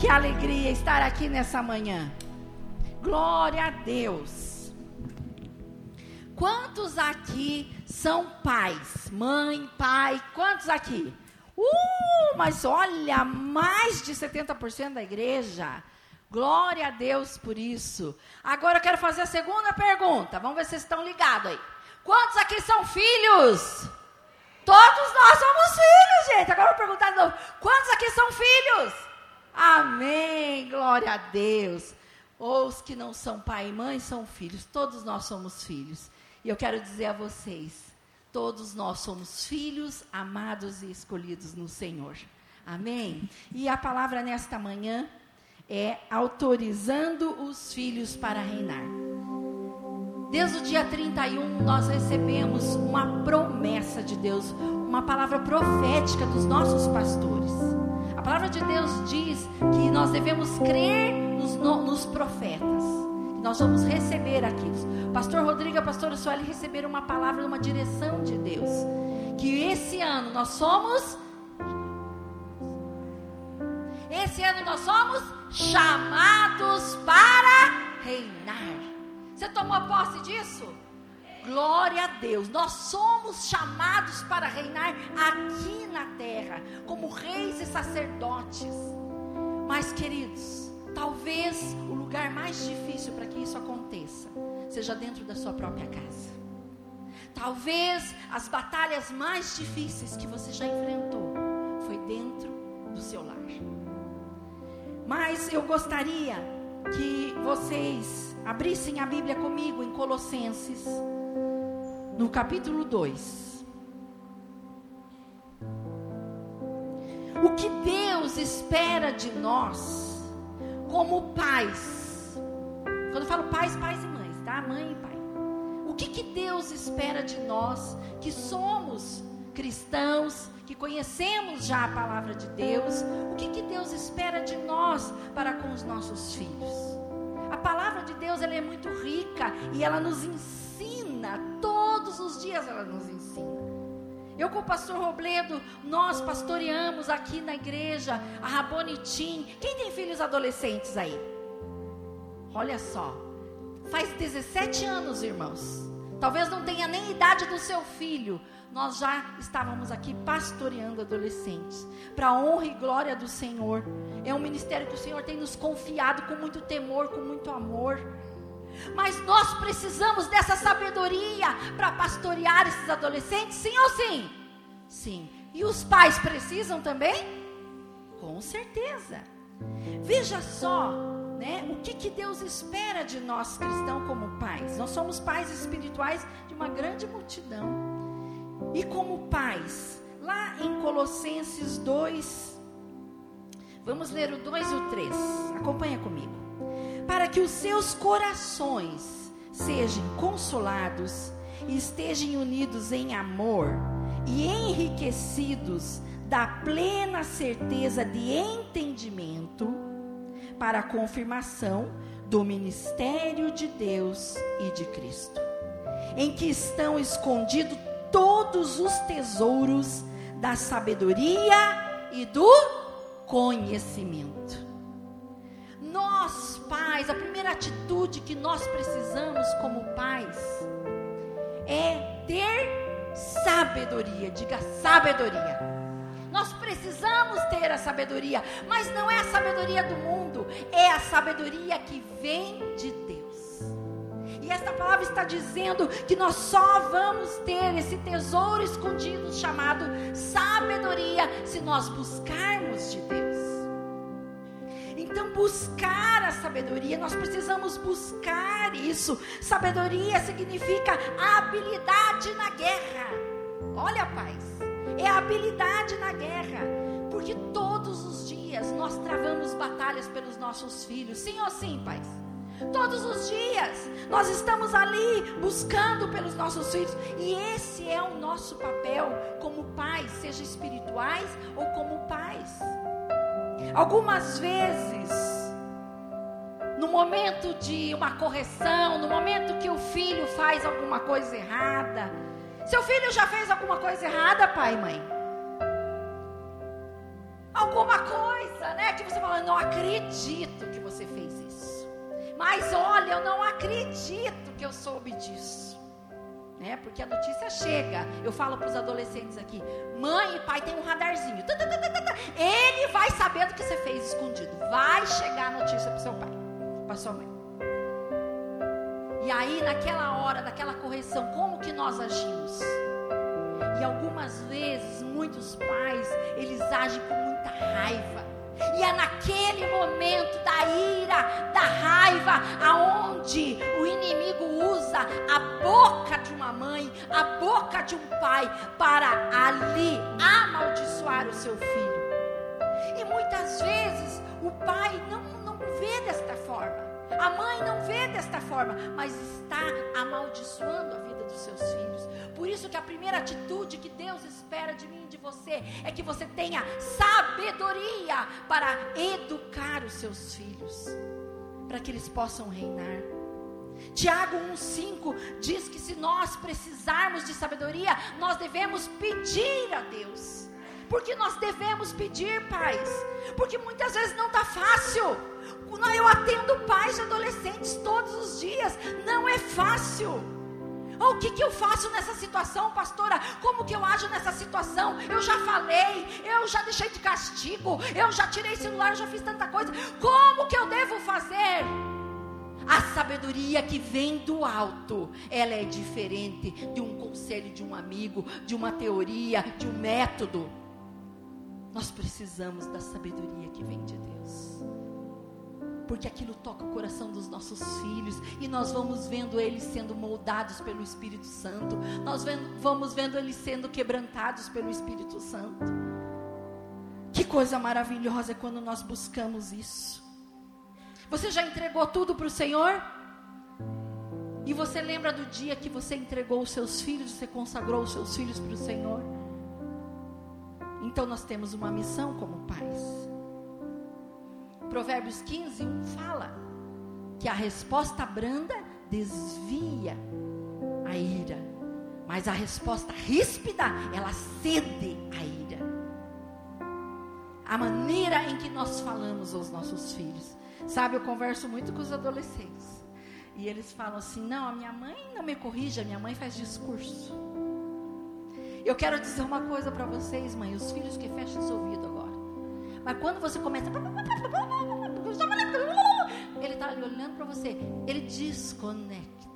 que alegria estar aqui nessa manhã. Glória a Deus. Quantos aqui são pais? Mãe, pai, quantos aqui? Mas olha, mais de 70% da igreja. Glória a Deus por isso. Agora eu quero fazer a segunda pergunta. Vamos ver se vocês estão ligados aí. Quantos aqui são filhos? Todos nós somos filhos, gente. Agora eu vou perguntar de novo. Quantos aqui são filhos? Amém. Glória a Deus. Os que não são pai e mãe são filhos. Todos nós somos filhos. E eu quero dizer a vocês, todos nós somos filhos amados e escolhidos no Senhor. Amém? E a palavra nesta manhã é autorizando os filhos para reinar. Desde o dia 31, nós recebemos uma promessa de Deus, uma palavra profética dos nossos pastores. A palavra de Deus diz que nós devemos crer nos profetas, que nós vamos receber aquilo. O pastor Rodrigo e a pastora Sueli receberam uma palavra, uma direção de Deus, que esse ano nós somos chamados para reinar. Você tomou posse disso? Glória a Deus. Nós somos chamados para reinar aqui na terra, como reis e sacerdotes. Mas, queridos, talvez o lugar mais difícil para que isso aconteça seja dentro da sua própria casa. Talvez as batalhas mais difíceis que você já enfrentou foi dentro do seu lar. Mas eu gostaria que vocês abrissem a Bíblia comigo em Colossenses, no capítulo 2. O que Deus espera de nós como pais. Quando eu falo pais, pais e mães, tá? Mãe e pai. O que Deus espera de nós que somos cristãos, que conhecemos já a palavra de Deus? O que Deus espera de nós para com os nossos filhos? A palavra de Deus, ela é muito rica e ela nos ensina, todos os dias ela nos ensina. Eu com o pastor Robledo, nós pastoreamos aqui na igreja a Rabonitim. Quem tem filhos adolescentes aí? Olha só, faz 17 anos, irmãos. Talvez não tenha nem a idade do seu filho. Nós já estávamos aqui pastoreando adolescentes, para a honra e glória do Senhor. É um ministério que o Senhor tem nos confiado com muito temor, com muito amor. Mas nós precisamos dessa sabedoria para pastorear esses adolescentes, sim ou sim? Sim. E os pais precisam também? Com certeza. Veja só, né, o que Deus espera de nós cristãos como pais. Nós somos pais espirituais de uma grande multidão. E como pais, lá em Colossenses 2, vamos ler o 2 e o 3, acompanha comigo. Para que os seus corações sejam consolados e estejam unidos em amor e enriquecidos da plena certeza de entendimento para a confirmação do ministério de Deus e de Cristo, em que estão escondidos todos os tesouros da sabedoria e do conhecimento. Nós, pais, a primeira atitude que nós precisamos como pais é ter sabedoria. Diga sabedoria. Nós precisamos ter a sabedoria, mas não é a sabedoria do mundo, é a sabedoria que vem de Deus. E esta palavra está dizendo que nós só vamos ter esse tesouro escondido chamado sabedoria se nós buscarmos de Deus. Então, buscar a sabedoria, nós precisamos buscar isso. Sabedoria significa habilidade na guerra. Olha, pais, é a habilidade na guerra. Porque todos os dias nós travamos batalhas pelos nossos filhos. Sim ou sim, pais? Todos os dias nós estamos ali buscando pelos nossos filhos. E esse é o nosso papel como pais, seja espirituais ou como pais. Algumas vezes, no momento de uma correção, no momento que o filho faz alguma coisa errada. Seu filho já fez alguma coisa errada, pai e mãe? Alguma coisa, né? Que você fala, não, acredito que você fez isso. Mas olha, eu não acredito que eu soube disso. Porque a notícia chega. Eu falo para os adolescentes aqui: mãe e pai tem um radarzinho. Ele vai saber do que você fez escondido. Vai chegar a notícia para o seu pai, para sua mãe. E aí, naquela hora, naquela correção, como que nós agimos? E algumas vezes, muitos pais, eles agem com muita raiva. E é naquele momento da ira, da raiva, aonde o inimigo usa a boca de uma mãe, a boca de um pai, para ali amaldiçoar o seu filho. E muitas vezes o pai não vê desta forma, a mãe não vê desta forma, mas está amaldiçoando a vida dos seus filhos. Por isso que a primeira atitude que Deus espera de mim e de você é que você tenha sabedoria para educar os seus filhos, para que eles possam reinar. Tiago 1,5 diz que se nós precisarmos de sabedoria, nós devemos pedir a Deus. Porque nós devemos pedir, pais, porque muitas vezes não está fácil. Eu atendo pais de adolescentes todos os dias, não é fácil. O que eu faço nessa situação, pastora? Como que eu ajo nessa situação? Eu já falei, eu já deixei de castigo, eu já tirei celular, eu já fiz tanta coisa. Como que eu devo fazer? A sabedoria que vem do alto, ela é diferente de um conselho de um amigo, de uma teoria, de um método. Nós precisamos da sabedoria que vem de Deus, porque aquilo toca o coração dos nossos filhos, e nós vamos vendo eles sendo moldados pelo Espírito Santo, nós vamos vendo eles sendo quebrantados pelo Espírito Santo. Que coisa maravilhosa é quando nós buscamos isso. Você já entregou tudo para o Senhor? E você lembra do dia que você entregou os seus filhos, você consagrou os seus filhos para o Senhor? Então nós temos uma missão como pais. Provérbios 15:1 fala que a resposta branda desvia a ira, mas a resposta ríspida, ela cede a ira. A maneira em que nós falamos aos nossos filhos. Sabe, eu converso muito com os adolescentes, e eles falam assim: não, a minha mãe não me corrige, a minha mãe faz discurso. Eu quero dizer uma coisa para vocês, mãe, os filhos que fecham os ouvidos agora. Mas quando você começa, ele está ali olhando para você, ele desconecta.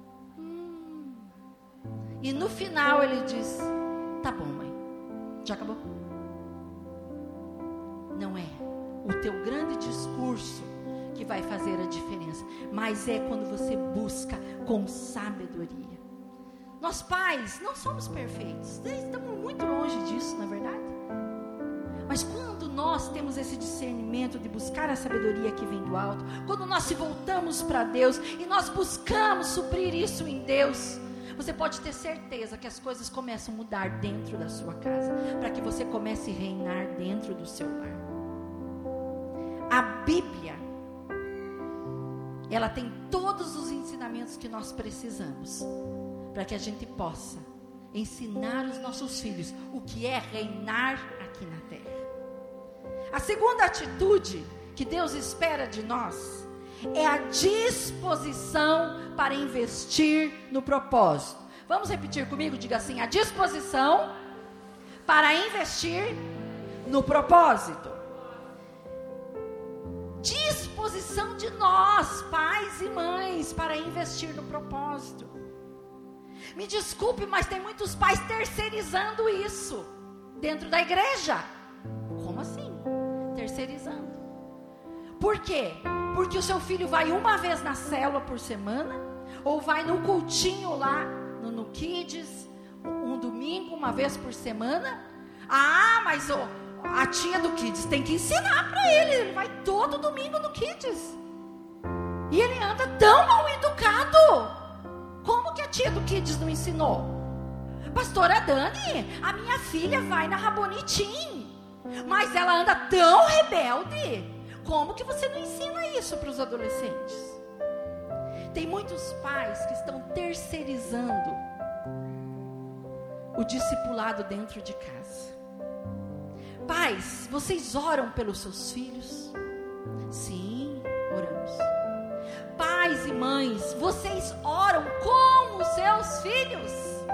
E no final ele diz: tá bom, mãe, já acabou. Não é o teu grande discurso que vai fazer a diferença, mas é quando você busca com sabedoria. Nós pais não somos perfeitos, estamos muito longe disso, na verdade. Mas quando nós temos esse discernimento de buscar a sabedoria que vem do alto, quando nós se voltamos para Deus e nós buscamos suprir isso em Deus, você pode ter certeza que as coisas começam a mudar dentro da sua casa, para que você comece a reinar dentro do seu lar. A Bíblia, ela tem todos os ensinamentos que nós precisamos, para que a gente possa ensinar os nossos filhos o que é reinar aqui na terra. A segunda atitude que Deus espera de nós é a disposição para investir no propósito. Vamos repetir comigo? Diga assim: a disposição para investir no propósito. Disposição de nós, pais e mães, para investir no propósito. Me desculpe, mas tem muitos pais terceirizando isso dentro da igreja. Como assim? Terceirizando. Por quê? Porque o seu filho vai uma vez na célula por semana, ou vai no cultinho lá no Kids, um domingo, uma vez por semana. Ah, mas a tia do Kids tem que ensinar para ele. Ele vai todo domingo no Kids, e ele anda tão mal educado. Como que a tia do Kids não ensinou? Pastora Dani, a minha filha vai na Rabonitim, mas ela anda tão rebelde. Como que você não ensina isso para os adolescentes? Tem muitos pais que estão terceirizando o discipulado dentro de casa. Pais, vocês oram pelos seus filhos? Sim, oramos. Pais e mães, vocês oram com os seus filhos?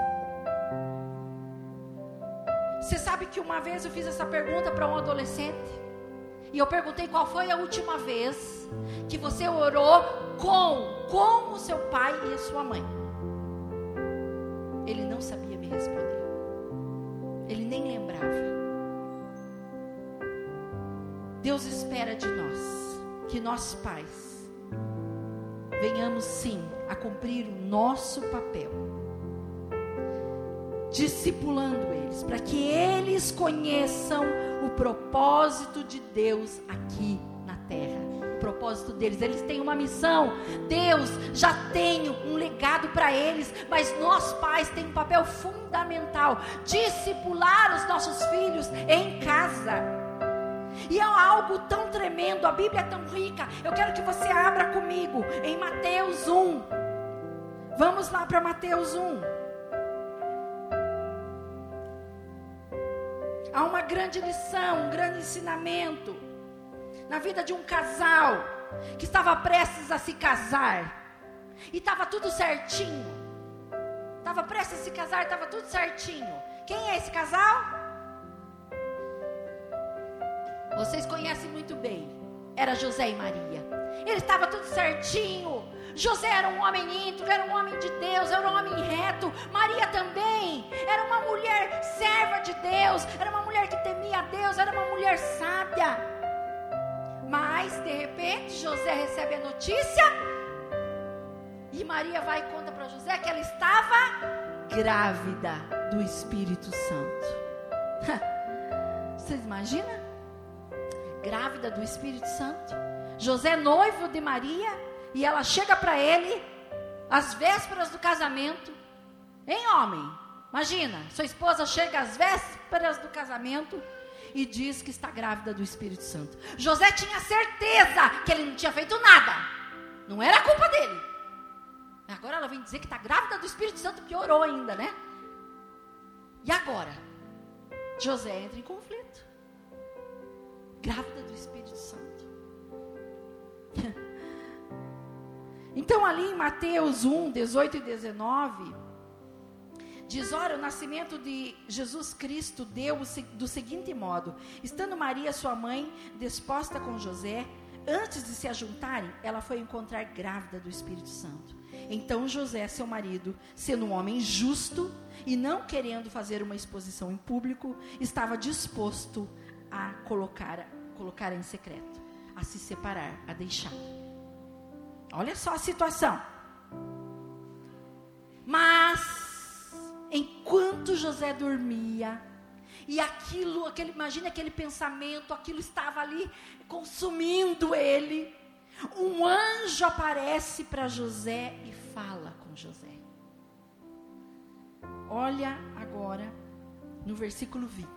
Você sabe que uma vez eu fiz essa pergunta para um adolescente, e eu perguntei qual foi a última vez que você orou com o seu pai e a sua mãe. Ele não sabia me responder. Ele nem lembrava. Deus espera de nós que nós pais venhamos sim a cumprir o nosso papel, discipulando eles, para que eles conheçam o propósito de Deus aqui na terra. O propósito deles, eles têm uma missão. Deus já tem um legado para eles, mas nós pais temos um papel fundamental: discipular os nossos filhos em casa. E é algo tão tremendo, a Bíblia é tão rica. Eu quero que você abra comigo em Mateus 1. Vamos lá para Mateus 1. Há uma grande lição, um grande ensinamento na vida de um casal que estava prestes a se casar. E estava tudo certinho. Estava prestes a se casar, estava tudo certinho. Quem é esse casal? Vocês conhecem muito bem. Era José e Maria. Ele estava tudo certinho. José era um homem íntegro, era um homem de Deus, era um homem reto. Maria também era uma mulher serva de Deus, era uma mulher que temia a Deus, era uma mulher sábia. Mas de repente José recebe a notícia e Maria vai e conta para José que ela estava grávida do Espírito Santo. Vocês imaginam? Grávida do Espírito Santo. José noivo de Maria, e ela chega para ele às vésperas do casamento. Hein, homem? Imagina, sua esposa chega às vésperas do casamento e diz que está grávida do Espírito Santo. José tinha certeza que ele não tinha feito nada. Não era culpa dele. Agora ela vem dizer que está grávida do Espírito Santo, piorou ainda, né? E agora? José entra em conflito. Grávida do Espírito Santo. Então ali em Mateus 1, 18 e 19, diz: ora, o nascimento de Jesus Cristo deu do seguinte modo: estando Maria, sua mãe, disposta com José, antes de se ajuntarem, ela foi encontrar grávida do Espírito Santo. Então José, seu marido, sendo um homem justo e não querendo fazer uma exposição em público, estava disposto a colocar em secreto, a se separar, a deixar. Olha só a situação. Mas enquanto José dormia, e imagine aquele pensamento, aquilo estava ali consumindo ele, um anjo aparece para José e fala com José. Olha agora no versículo 20.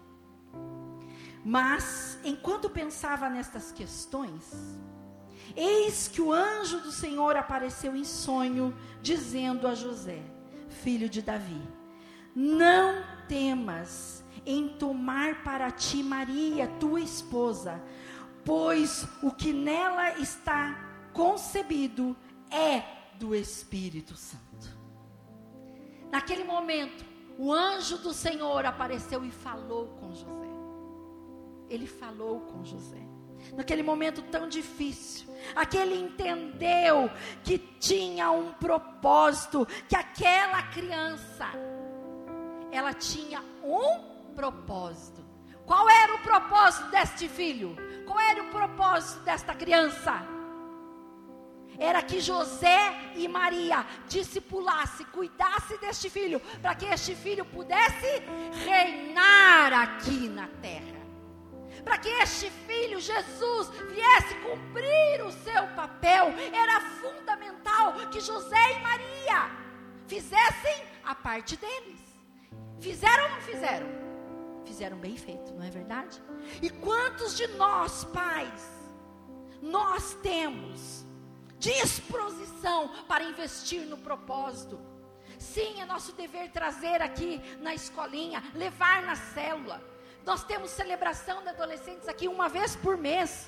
Mas, enquanto pensava nestas questões, eis que o anjo do Senhor apareceu em sonho, dizendo a José, filho de Davi: não temas em tomar para ti Maria, tua esposa, pois o que nela está concebido é do Espírito Santo. Naquele momento, o anjo do Senhor apareceu e falou com José. Ele falou com José. Naquele momento tão difícil, aquele entendeu que tinha um propósito, que aquela criança, ela tinha um propósito. Qual era o propósito deste filho? Qual era o propósito desta criança? Era que José e Maria discipulassem, cuidassem deste filho, para que este filho pudesse reinar aqui na terra. Para que este filho, Jesus, viesse cumprir o seu papel. Era fundamental que José e Maria fizessem a parte deles. Fizeram ou não fizeram? Fizeram bem feito, não é verdade? E quantos de nós, pais, nós temos disposição para investir no propósito? Sim, é nosso dever trazer aqui na escolinha, levar na célula. Nós temos celebração de adolescentes aqui uma vez por mês.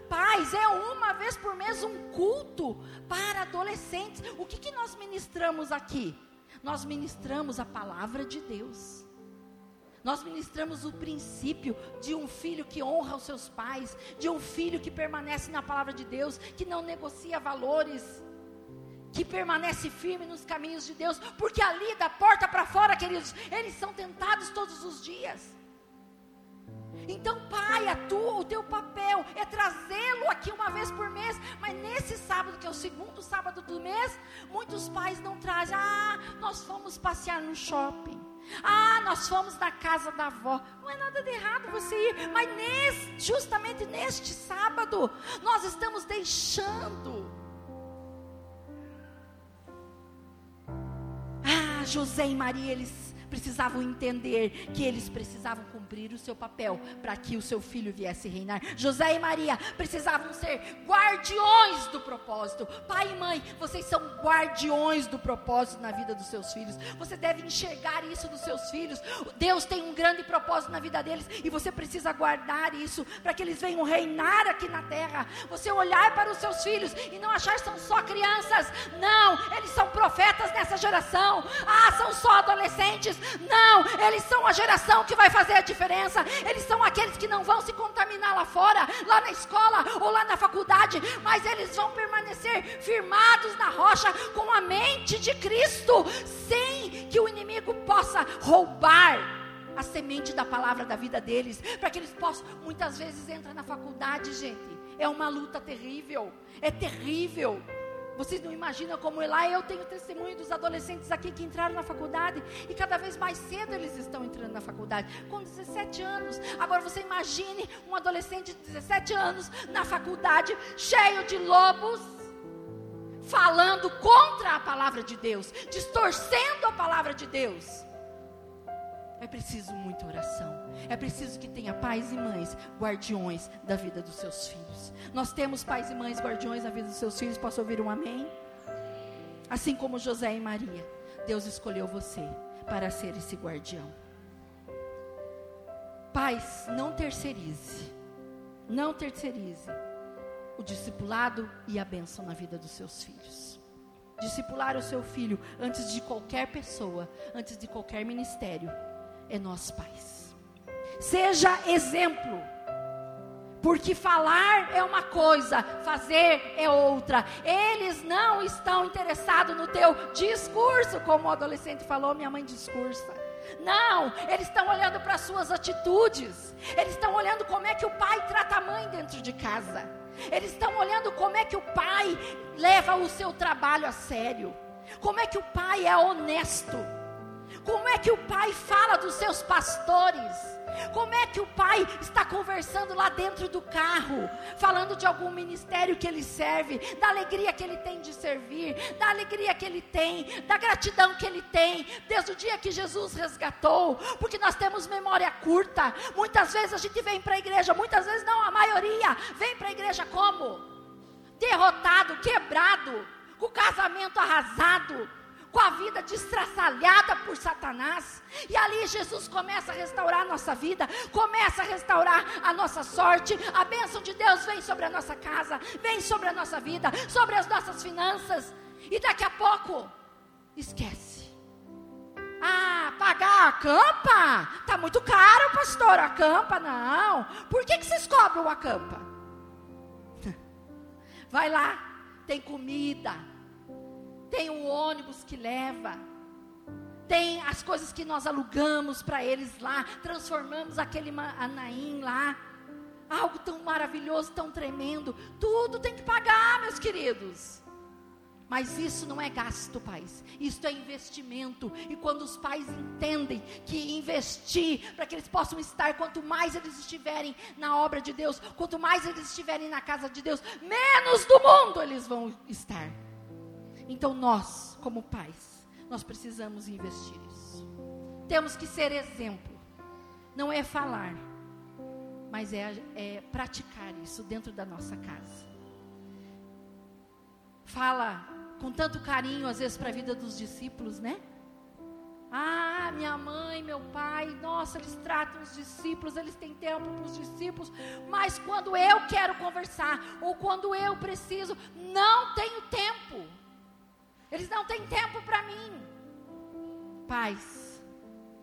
pais, é uma vez por mês um culto para adolescentes. O que nós ministramos aqui? Nós ministramos a palavra de Deus. Nós ministramos o princípio de um filho que honra os seus pais, de um filho que permanece na palavra de Deus, que não negocia valores, que permanece firme nos caminhos de Deus, porque ali da porta para fora, queridos, eles são tentados todos os dias. Então, pai, o teu papel é trazê-lo aqui uma vez por mês, mas nesse sábado, que é o segundo sábado do mês, muitos pais não trazem. Nós fomos passear no shopping. Nós fomos na casa da avó. Não é nada de errado você ir, mas justamente neste sábado, nós estamos deixando. José e Maria, eles precisavam entender que eles precisavam cumprir o seu papel para que o seu filho viesse reinar. José e Maria precisavam ser guardiões do propósito. Pai e mãe, vocês são guardiões do propósito na vida dos seus filhos. Você deve enxergar isso dos seus filhos. Deus tem um grande propósito na vida deles e você precisa guardar isso para que eles venham reinar aqui na terra. Você olhar para os seus filhos e não achar que são só crianças. Não, eles são profetas nessa geração. São só adolescentes. Não, eles são a geração que vai fazer a diferença. Eles são aqueles que não vão se contaminar lá fora, lá na escola ou lá na faculdade, mas eles vão permanecer firmados na rocha com a mente de Cristo, sem que o inimigo possa roubar a semente da palavra da vida deles, para que eles possam, muitas vezes entra na faculdade, gente, é uma luta terrível, é terrível. Vocês não imaginam como é lá. Eu tenho testemunho dos adolescentes aqui que entraram na faculdade e cada vez mais cedo eles estão entrando na faculdade, com 17 anos. Agora você imagine um adolescente de 17 anos na faculdade, cheio de lobos, falando contra a palavra de Deus, distorcendo a palavra de Deus. É preciso muita oração. É preciso que tenha pais e mães guardiões da vida dos seus filhos. Nós temos pais e mães guardiões da vida dos seus filhos. Posso ouvir um amém? Assim como José e Maria, Deus escolheu você para ser esse guardião. Pais, não terceirize o discipulado e a bênção na vida dos seus filhos. Discipular o seu filho antes de qualquer pessoa, antes de qualquer ministério, é nós pais. Seja exemplo, porque falar é uma coisa, fazer é outra. Eles não estão interessados no teu discurso, como o adolescente falou, minha mãe discursa. Não, eles estão olhando para as suas atitudes. Eles estão olhando como é que o pai trata a mãe dentro de casa. Eles estão olhando como é que o pai leva o seu trabalho a sério. Como é que o pai é honesto. Como é que o pai fala dos seus pastores? Como é que o pai está conversando lá dentro do carro, falando de algum ministério que ele serve, da alegria que ele tem de servir, da alegria que ele tem, da gratidão que ele tem, desde o dia que Jesus resgatou, porque nós temos memória curta. Muitas vezes a gente vem para a igreja, muitas vezes não, a maioria vem para a igreja como? Derrotado, quebrado, com o casamento arrasado, com a vida destraçalhada por Satanás. E ali Jesus começa a restaurar a nossa vida, começa a restaurar a nossa sorte. A bênção de Deus vem sobre a nossa casa, vem sobre a nossa vida, sobre as nossas finanças. E daqui a pouco, esquece. Pagar a campa? Está muito caro, pastor, a campa. Não. Por que vocês cobram a campa? Vai lá, tem comida, tem um ônibus que leva, tem as coisas que nós alugamos para eles lá, transformamos aquele Anaim lá, algo tão maravilhoso, tão tremendo. Tudo tem que pagar, meus queridos. Mas isso não é gasto, pais, isso é investimento. E quando os pais entendem que investir para que eles possam estar, quanto mais eles estiverem na obra de Deus, quanto mais eles estiverem na casa de Deus, menos do mundo eles vão estar. Então nós, como pais, nós precisamos investir isso. Temos que ser exemplo. Não é falar, mas é praticar isso dentro da nossa casa. Fala com tanto carinho, às vezes, para a vida dos discípulos, né? minha mãe, meu pai, nossa, eles tratam os discípulos, eles têm tempo para os discípulos, mas quando eu quero conversar, ou quando eu preciso, não tenho tempo. Eles não têm tempo para mim. Pais,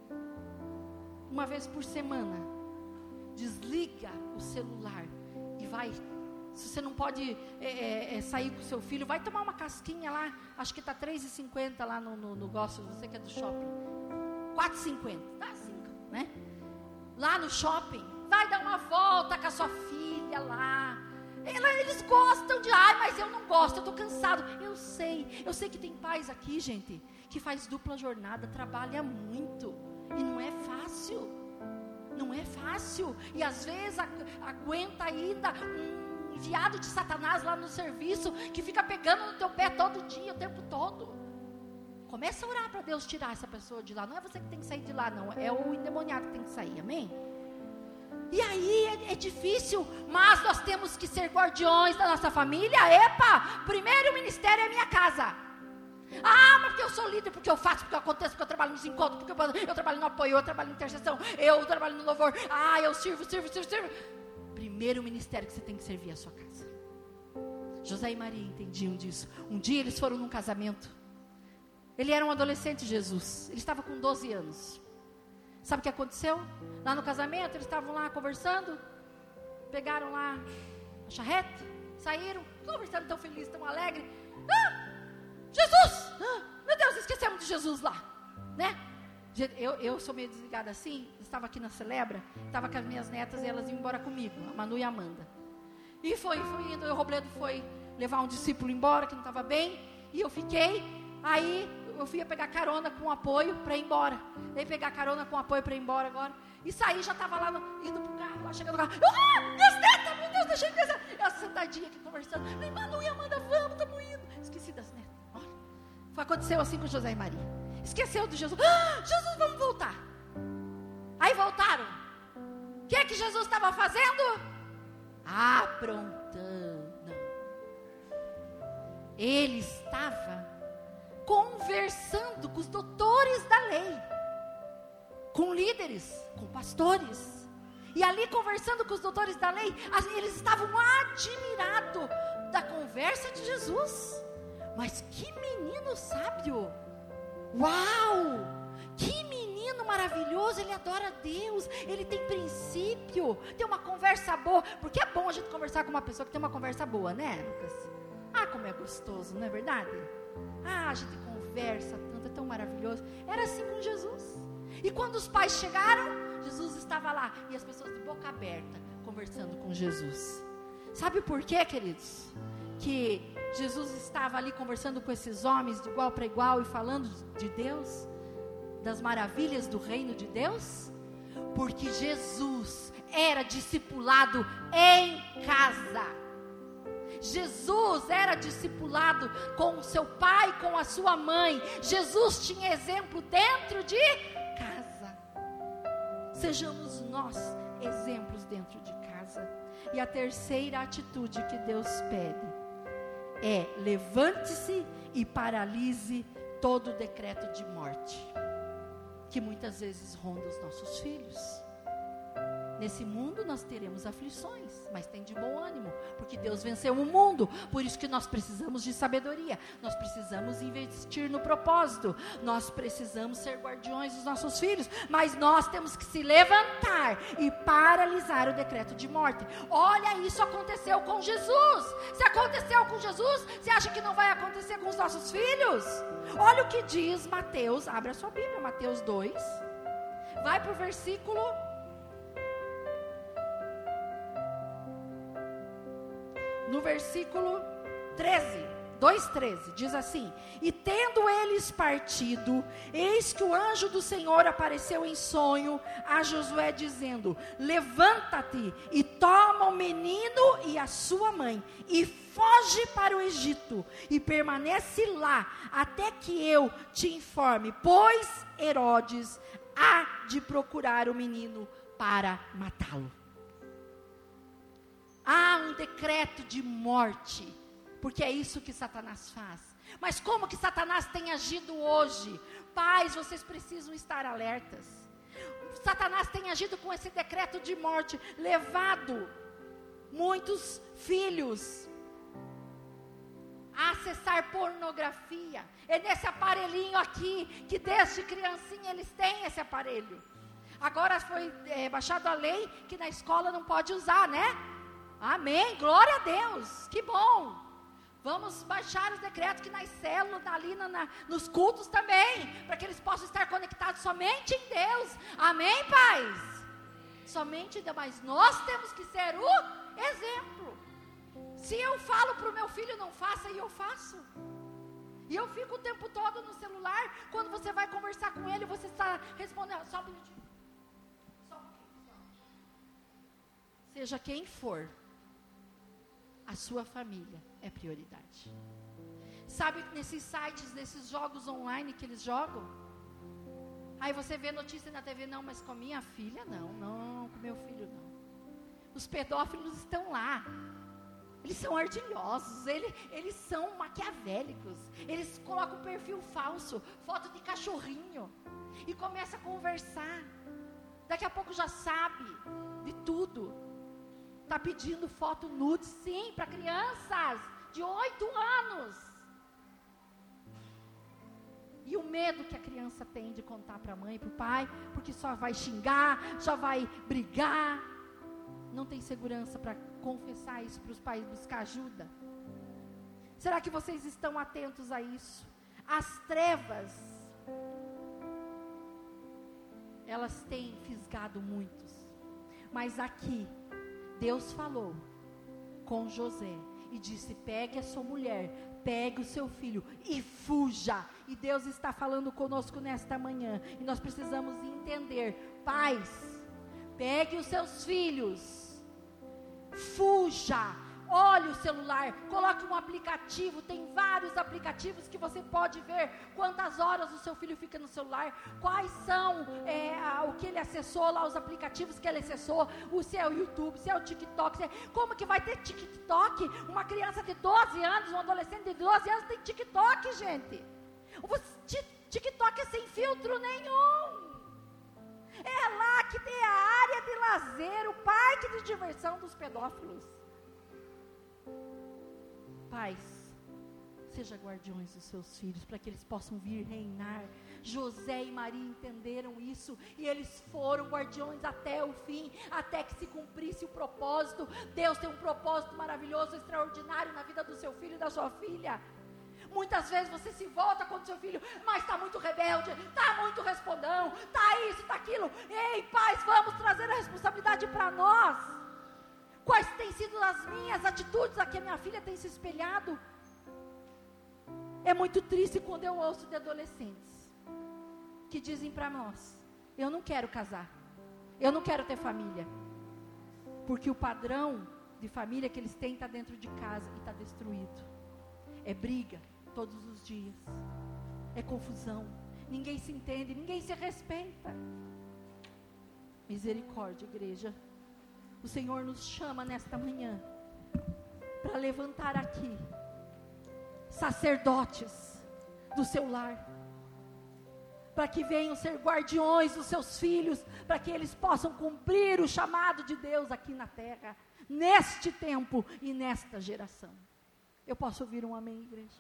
uma vez por semana, desliga o celular e vai. Se você não pode sair com o seu filho, vai tomar uma casquinha lá, acho que está R$3,50 lá no Gosto, você que é do shopping, R$4,50, dá 5, né? Lá no shopping, vai dar uma volta com a sua filha lá. Eles gostam de, mas eu não gosto, eu estou cansado. Eu sei que tem pais aqui, gente, que faz dupla jornada, trabalha muito, e não é fácil. Não é fácil, e às vezes aguenta ainda enviado de Satanás lá no serviço, que fica pegando no teu pé todo dia, o tempo todo. Começa a orar para Deus tirar essa pessoa de lá. Não é você que tem que sair de lá, não, é o endemoniado que tem que sair, amém? E aí é difícil, mas nós temos que ser guardiões da nossa família. Primeiro ministério é a minha casa. Mas porque eu sou líder, porque eu faço, porque eu aconteço, porque eu trabalho nos encontros, porque eu trabalho no apoio, eu trabalho na intercessão, eu trabalho no louvor, eu sirvo. Primeiro ministério que você tem que servir é a sua casa. José e Maria entendiam disso. Um dia eles foram num casamento. Ele era um adolescente, Jesus. Ele estava com 12 anos. Sabe o que aconteceu? Lá no casamento, eles estavam lá conversando, pegaram lá a charrete, saíram, conversando tão felizes, tão alegres. Jesus! Meu Deus, esquecemos de Jesus lá, né? Eu sou meio desligada assim, estava aqui na Celebra, estava com as minhas netas e elas iam embora comigo, a Manu e a Amanda. E foi indo, o Robledo foi levar um discípulo embora, que não estava bem, e eu fiquei, aí eu fui pegar carona com apoio para ir embora. Daí pegar carona com apoio para ir embora agora, e saí, já estava lá, indo pro carro, lá chegando no carro, minhas netas, meu Deus, deixa eu descer. Eu sentadinha aqui conversando, falei, Manu e Amanda, vamos, estamos indo. Esqueci das netas, olha, aconteceu assim com José e Maria. Esqueceu de Jesus. Jesus, vamos voltar. Aí voltaram. O que Jesus estava fazendo? Aprontando. Ele estava conversando com os doutores da lei, com líderes, com pastores. E ali conversando com os doutores da lei, eles estavam admirados da conversa de Jesus. Mas que menino sábio! Uau! Que menino maravilhoso, ele adora Deus, ele tem princípio, tem uma conversa boa, porque é bom a gente conversar com uma pessoa que tem uma conversa boa, né, Lucas? Como é gostoso, não é verdade? A gente conversa tanto, é tão maravilhoso. Era assim com Jesus. E quando os pais chegaram, Jesus estava lá, e as pessoas de boca aberta, conversando com Jesus. Sabe por quê, queridos? Que Jesus estava ali conversando com esses homens de igual para igual e falando de Deus, das maravilhas do reino de Deus, porque Jesus era discipulado em casa. Jesus era discipulado com o seu pai, com a sua mãe. Jesus tinha exemplo dentro de casa. Sejamos nós exemplos dentro de casa. E a terceira atitude que Deus pede é: levante-se e paralise todo o decreto de morte que muitas vezes ronda os nossos filhos. Nesse mundo nós teremos aflições, mas tem de bom ânimo, porque Deus venceu o mundo. Por isso que nós precisamos de sabedoria, nós precisamos investir no propósito, nós precisamos ser guardiões dos nossos filhos, mas nós temos que se levantar e paralisar o decreto de morte. Olha, isso aconteceu com Jesus. Se aconteceu com Jesus, você acha que não vai acontecer com os nossos filhos? Olha o que diz Mateus, abre a sua Bíblia, Mateus 2, vai para o versículo 2:13, diz assim: e tendo eles partido, eis que o anjo do Senhor apareceu em sonho a Josué, dizendo: levanta-te e toma o menino e a sua mãe, e foge para o Egito, e permanece lá, até que eu te informe, pois Herodes há de procurar o menino para matá-lo. Há um decreto de morte Porque é isso que Satanás faz. Mas como que Satanás tem agido hoje? Pais, vocês precisam estar alertas. Satanás tem agido com esse decreto de morte, levado muitos filhos a acessar pornografia. É nesse aparelhinho aqui, que desde criancinha eles têm esse aparelho. Agora foi baixada a lei que na escola não pode usar, né? Amém, glória a Deus, que bom. Vamos baixar os decretos que nas células, ali nos cultos também, para que eles possam estar conectados somente em Deus. Amém, pais? Somente em Deus, mas nós temos que ser o exemplo. Se eu falo para o meu filho não faça, e eu faço. E eu fico o tempo todo no celular. Quando você vai conversar com ele, você está respondendo. Só um minutinho. Só um pouquinho. Seja quem for, a sua família é prioridade. Sabe, nesses sites, nesses jogos online que eles jogam, aí você vê notícia na TV, não, mas com a minha filha não, com meu filho não. Os pedófilos estão lá. Eles são ardilhosos, eles são maquiavélicos. Eles colocam perfil falso, foto de cachorrinho, e começa a conversar. Daqui a pouco já sabe de tudo. Está pedindo foto nude, sim, para crianças de 8 anos. E o medo que a criança tem de contar para a mãe, para o pai, porque só vai xingar, só vai brigar. Não tem segurança para confessar isso para os pais, buscar ajuda. Será que vocês estão atentos a isso? As trevas, elas têm fisgado muitos. Mas aqui, Deus falou com José e disse: pegue a sua mulher, pegue o seu filho e fuja. E Deus está falando conosco nesta manhã. E nós precisamos entender, pais, pegue os seus filhos, fuja. Olhe o celular, coloque um aplicativo, tem vários aplicativos que você pode ver quantas horas o seu filho fica no celular, quais são o que ele acessou lá, os aplicativos que ele acessou, se é o YouTube, se é o TikTok, como que vai ter TikTok? Uma criança de 12 anos, um adolescente de 12 anos tem TikTok, gente. TikTok é sem filtro nenhum. É lá que tem a área de lazer, o parque de diversão dos pedófilos. Pais, seja guardiões dos seus filhos, para que eles possam vir reinar. José e Maria entenderam isso, e eles foram guardiões até o fim, até que se cumprisse o propósito. Deus tem um propósito maravilhoso, extraordinário na vida do seu filho e da sua filha. Muitas vezes você se volta contra o seu filho, mas está muito rebelde, está muito respondão, está isso, está aquilo. Ei, pais, vamos trazer a responsabilidade para nós. Quais têm sido as minhas atitudes a que a minha filha tem se espelhado? É muito triste quando eu ouço de adolescentes que dizem para nós: eu não quero casar, eu não quero ter família, porque o padrão de família que eles têm está dentro de casa e está destruído. É briga todos os dias, é confusão, ninguém se entende, ninguém se respeita. Misericórdia, igreja. O Senhor nos chama nesta manhã para levantar aqui sacerdotes do seu lar, para que venham ser guardiões dos seus filhos, para que eles possam cumprir o chamado de Deus aqui na terra, neste tempo e nesta geração. Eu posso ouvir um amém, igreja?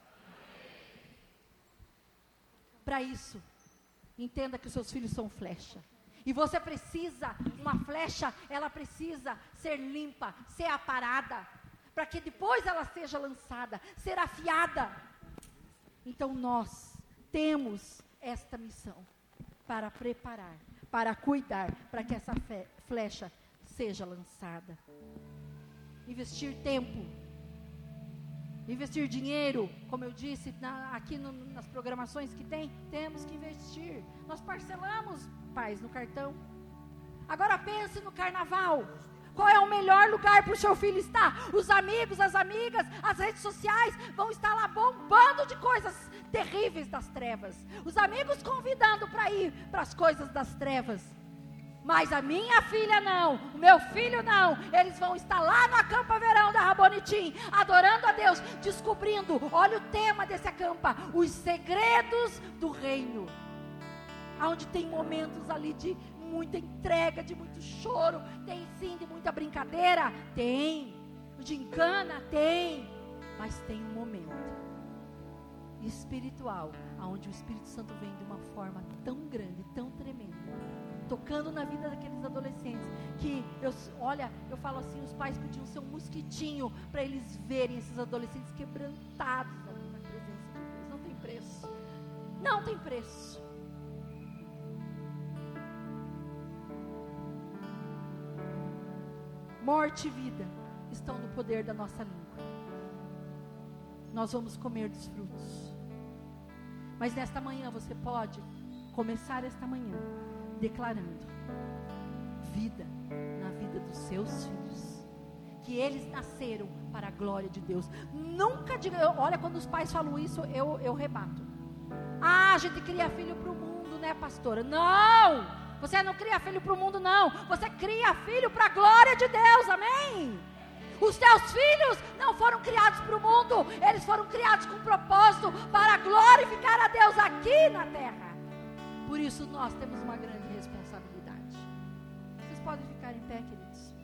Para isso, entenda que os seus filhos são flecha. E você precisa, uma flecha, ela precisa ser limpa, ser aparada, para que depois ela seja lançada, ser afiada. Então nós temos esta missão para preparar, para cuidar, para que essa flecha seja lançada. Investir tempo, investir dinheiro, como eu disse, aqui nas programações que temos que investir. Nós parcelamos, pais, no cartão. Agora pense no carnaval. Qual é o melhor lugar para o seu filho estar? Os amigos, as amigas, as redes sociais vão estar lá bombando de coisas terríveis das trevas. Os amigos convidando para ir para as coisas das trevas. Mas a minha filha não, o meu filho não. Eles vão estar lá no acampa verão da Rabonitim, adorando a Deus, descobrindo, olha o tema desse acampa, os segredos do reino. Onde tem momentos ali de muita entrega, de muito choro, tem sim de muita brincadeira, tem, de encana, tem, mas tem um momento espiritual, onde o Espírito Santo vem de uma forma tão grande, tão tremenda, tocando na vida daqueles adolescentes, que eu falo assim, os pais podiam ser um mosquitinho, para eles verem esses adolescentes quebrantados ali na presença de Deus. Não tem preço, não tem preço. Morte e vida estão no poder da nossa língua. Nós vamos comer dos frutos. Mas nesta manhã você pode começar esta manhã declarando vida na vida dos seus filhos. Que eles nasceram para a glória de Deus. Nunca diga, olha, quando os pais falam isso, eu rebato. A gente cria filho para o mundo, né, pastora? Não! Você não cria filho para o mundo, não. Você cria filho para a glória de Deus, amém? Os teus filhos não foram criados para o mundo, eles foram criados com propósito para glorificar a Deus aqui na terra. Por isso nós temos uma grande responsabilidade. Vocês podem ficar em pé, queridos.